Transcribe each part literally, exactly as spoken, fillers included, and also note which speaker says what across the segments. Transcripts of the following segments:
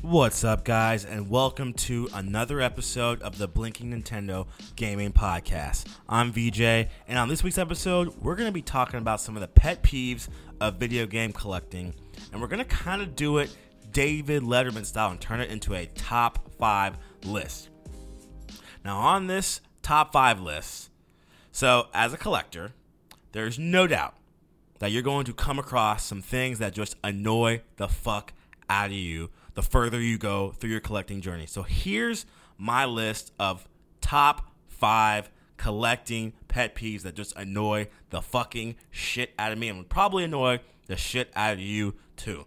Speaker 1: What's up, guys, and welcome to another episode of the Blinking Nintendo Gaming Podcast. I'm V J, and on this week's episode, we're going to be talking about some of the pet peeves of video game collecting, and we're going to kind of do it David Letterman style and turn it into a top five list. Now, on this top five list, so as a collector, there's no doubt that you're going to come across some things that just annoy the fuck out of you the further you go through your collecting journey. So here's my list of top five collecting pet peeves that just annoy the fucking shit out of me and would probably annoy the shit out of you too.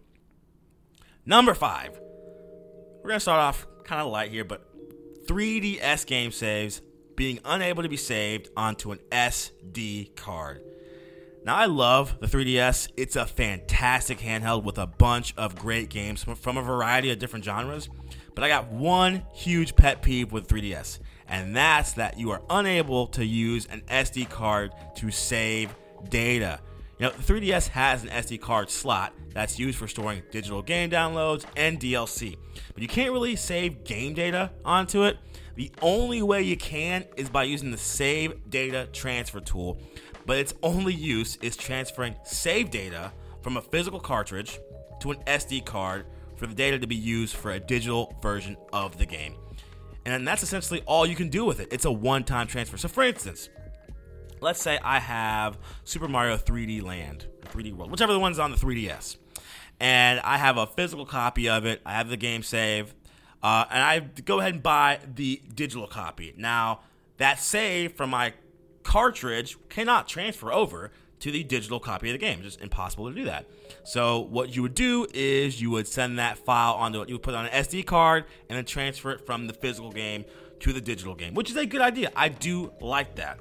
Speaker 1: Number five, we're going to start off kind of light here, but three D S game saves being unable to be saved onto an S D card. Now, I love the three D S. It's a fantastic handheld with a bunch of great games from, from a variety of different genres. But I got one huge pet peeve with three D S, and that's that you are unable to use an S D card to save data. You know, the three D S has an S D card slot that's used for storing digital game downloads and D L C. But you can't really save game data onto it. The only way you can is by using the Save Data Transfer tool. But its only use is transferring save data from a physical cartridge to an S D card for the data to be used for a digital version of the game. And that's essentially all you can do with it. It's a one-time transfer. So for instance, let's say I have Super Mario three D Land, or three D World, whichever the one's on the three D S. And I have a physical copy of it. I have the game save. Uh, and I go ahead and buy the digital copy. Now, that save from my cartridge cannot transfer over to the digital copy of the game. It's just impossible to do that. So what you would do is you would send that file onto it. You would put it on an S D card and then transfer it from the physical game to the digital game, which is a good idea. I do like that.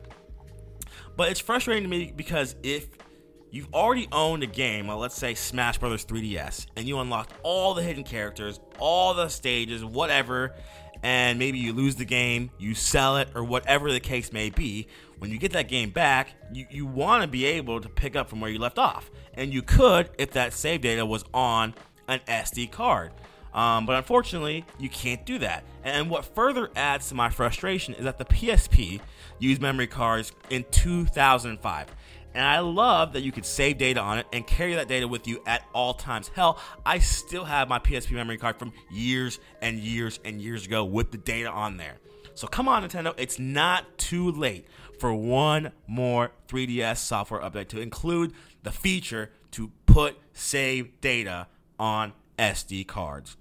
Speaker 1: But it's frustrating to me because if you've already owned a game, well, let's say Smash Brothers three D S, and you unlocked all the hidden characters, all the stages, whatever, and maybe you lose the game, you sell it, or whatever the case may be, when you get that game back, you, you want to be able to pick up from where you left off. And you could if that save data was on an S D card. Um, but unfortunately, you can't do that. And what further adds to my frustration is that the P S P used memory cards in two thousand five. And I love that you could save data on it and carry that data with you at all times. Hell, I still have my P S P memory card from years and years and years ago with the data on there. So come on, Nintendo, it's not too late for one more three D S software update to include the feature to put save data on S D cards.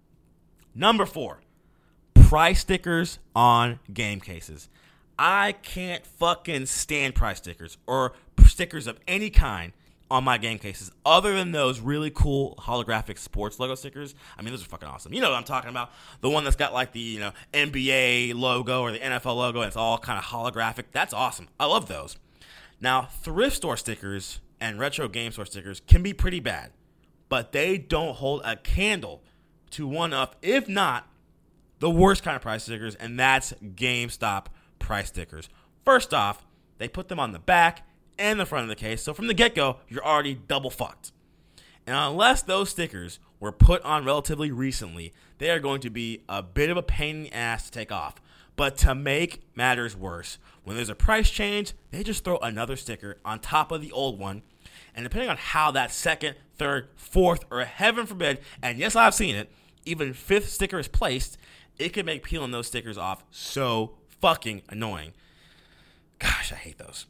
Speaker 1: Number four, price stickers on game cases. I can't fucking stand price stickers or stickers of any kind on my game cases other than those really cool holographic sports logo stickers. I mean, those are fucking awesome. You know what I'm talking about. The one that's got like the, you know, N B A logo or the N F L logo and it's all kind of holographic. That's awesome. I love those. Now, thrift store stickers and retro game store stickers can be pretty bad, but they don't hold a candle to one of, if not, the worst kind of price stickers, and that's GameStop price stickers. First off, they put them on the back and the front of the case, so from the get-go, you're already double fucked. And unless those stickers were put on relatively recently, they are going to be a bit of a pain in the ass to take off. But to make matters worse, when there's a price change, they just throw another sticker on top of the old one, and depending on how that second, third, fourth, or heaven forbid, and yes, I've seen it, even fifth sticker is placed, it can make peeling those stickers off so fucking annoying. Gosh, I hate those.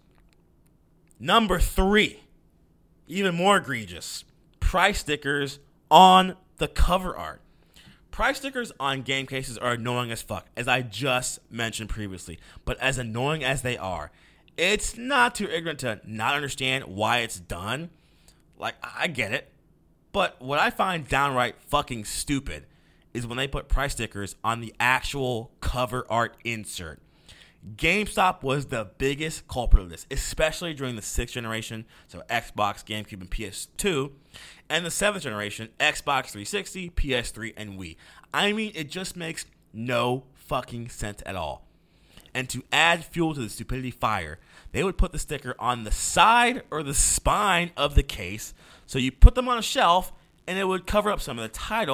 Speaker 1: Number three, even more egregious, price stickers on the cover art. Price stickers on game cases are annoying as fuck, as I just mentioned previously. But as annoying as they are, it's not too ignorant to not understand why it's done. Like, I get it. But what I find downright fucking stupid is when they put price stickers on the actual cover art insert. GameStop was the biggest culprit of this, especially during the sixth generation, so Xbox, GameCube, and P S two, and the seventh generation, Xbox three sixty, P S three, and Wii. I mean, it just makes no fucking sense at all. And to add fuel to the stupidity fire, they would put the sticker on the side or the spine of the case, so you put them on a shelf, and it would cover up some of the title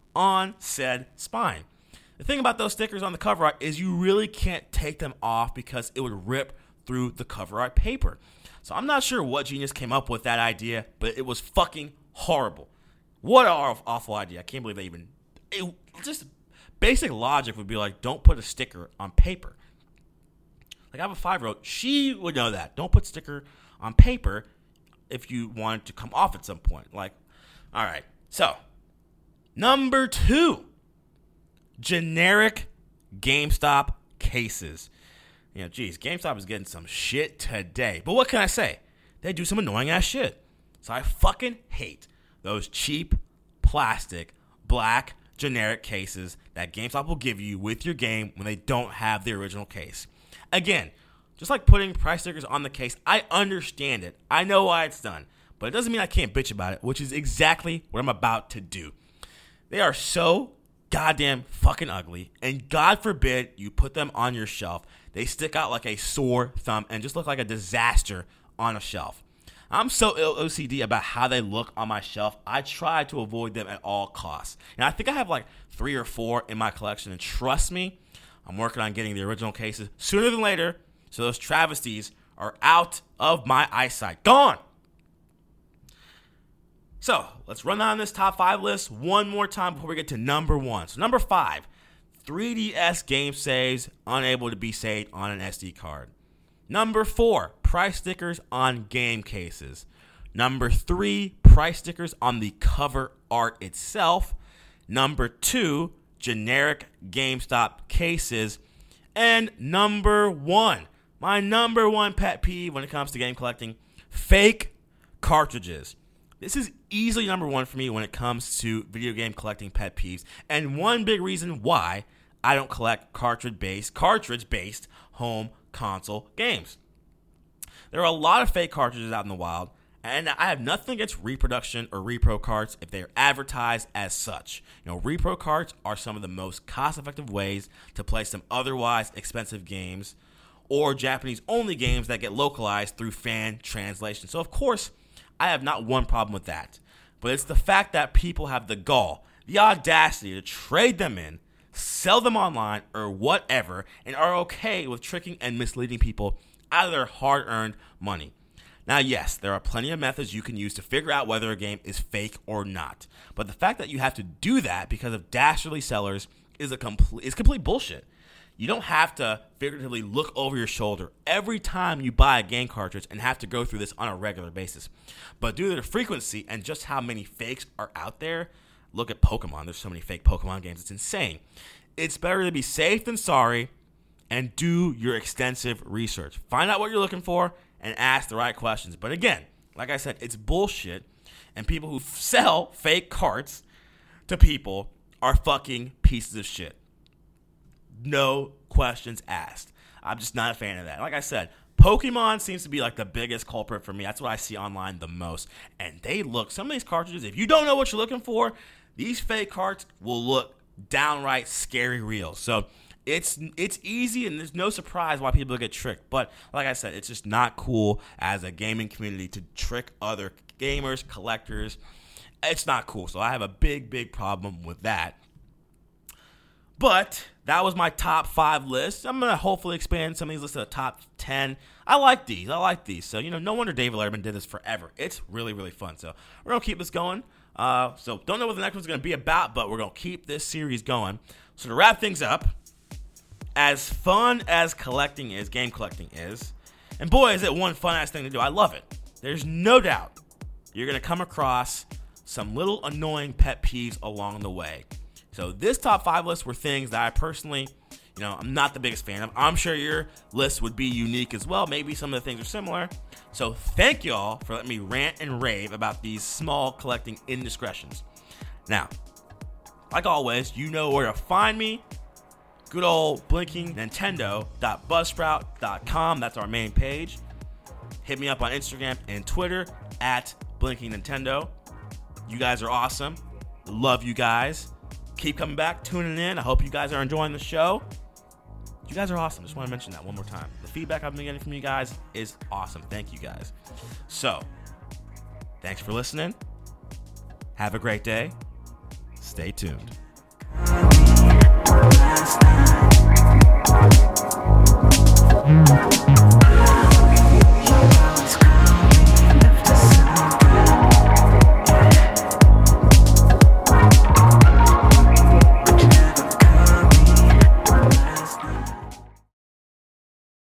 Speaker 1: on said spine. The thing about those stickers on the cover art is you really can't take them off because it would rip through the cover art paper. So I'm not sure what genius came up with that idea, but it was fucking horrible. What an awful idea. I can't believe they even... It, just basic logic would be like, don't put a sticker on paper. Like I have a five-year-old. She would know that. Don't put sticker on paper if you want it to come off at some point. Like, all right. So, number two. Generic GameStop cases. You know, geez, GameStop is getting some shit today. But what can I say? They do some annoying ass shit. So I fucking hate those cheap, plastic, black, generic cases that GameStop will give you with your game when they don't have the original case. Again, just like putting price stickers on the case, I understand it. I know why it's done. But it doesn't mean I can't bitch about it, which is exactly what I'm about to do. They are so goddamn fucking ugly, and God forbid you put them on your shelf. They stick out like a sore thumb and just look like a disaster on a shelf. I'm so O C D about how they look on my shelf, I try to avoid them at all costs. And I think I have like three or four in my collection, and trust me, I'm working on getting the original cases sooner than later, so those travesties are out of my eyesight. Gone! So, let's run down this top five list one more time before we get to number one. So, number five, three D S game saves unable to be saved on an S D card. Number four, price stickers on game cases. Number three, price stickers on the cover art itself. Number two, generic GameStop cases. And number one, my number one pet peeve when it comes to game collecting, fake cartridges. This is easily number one for me when it comes to video game collecting pet peeves, and one big reason why I don't collect cartridge-based, cartridge-based home console games. There are a lot of fake cartridges out in the wild, and I have nothing against reproduction or repro carts if they are advertised as such. You know, repro carts are some of the most cost-effective ways to play some otherwise expensive games or Japanese-only games that get localized through fan translation. So, of course, I have not one problem with that, but it's the fact that people have the gall, the audacity to trade them in, sell them online, or whatever, and are okay with tricking and misleading people out of their hard-earned money. Now, yes, there are plenty of methods you can use to figure out whether a game is fake or not, but the fact that you have to do that because of dastardly sellers is a complete is complete bullshit. You don't have to figuratively look over your shoulder every time you buy a game cartridge and have to go through this on a regular basis. But due to the frequency and just how many fakes are out there, look at Pokemon. There's so many fake Pokemon games. It's insane. It's better to be safe than sorry and do your extensive research. Find out what you're looking for and ask the right questions. But again, like I said, it's bullshit. And people who sell fake carts to people are fucking pieces of shit. No questions asked. I'm just not a fan of that. Like I said, Pokemon seems to be like the biggest culprit for me. That's what I see online the most. And they look, some of these cartridges, if you don't know what you're looking for, these fake carts will look downright scary real. So it's it's easy and there's no surprise why people get tricked. But like I said, it's just not cool as a gaming community to trick other gamers, collectors. It's not cool. So I have a big, big problem with that. But that was my top five list. I'm going to hopefully expand some of these lists to the top ten. I like these. I like these. So, you know, no wonder David Letterman did this forever. It's really, really fun. So we're going to keep this going. Uh, so don't know what the next one's going to be about, but we're going to keep this series going. So to wrap things up, as fun as collecting is, game collecting is, and boy, is it one fun-ass thing to do. I love it. There's no doubt you're going to come across some little annoying pet peeves along the way. So this top five list were things that I personally, you know, I'm not the biggest fan of. I'm sure your list would be unique as well. Maybe some of the things are similar. So thank y'all for letting me rant and rave about these small collecting indiscretions. Now, like always, you know where to find me. Good old blinking nintendo dot buzzsprout dot com. That's our main page. Hit me up on Instagram and Twitter at blinkingNintendo. You guys are awesome. Love you guys. Keep coming back, tuning in. I hope you guys are enjoying the show. You guys are awesome. Just want to mention that one more time. The feedback I've been getting from you guys is awesome. Thank you guys. So, thanks for listening. Have a great day. Stay tuned.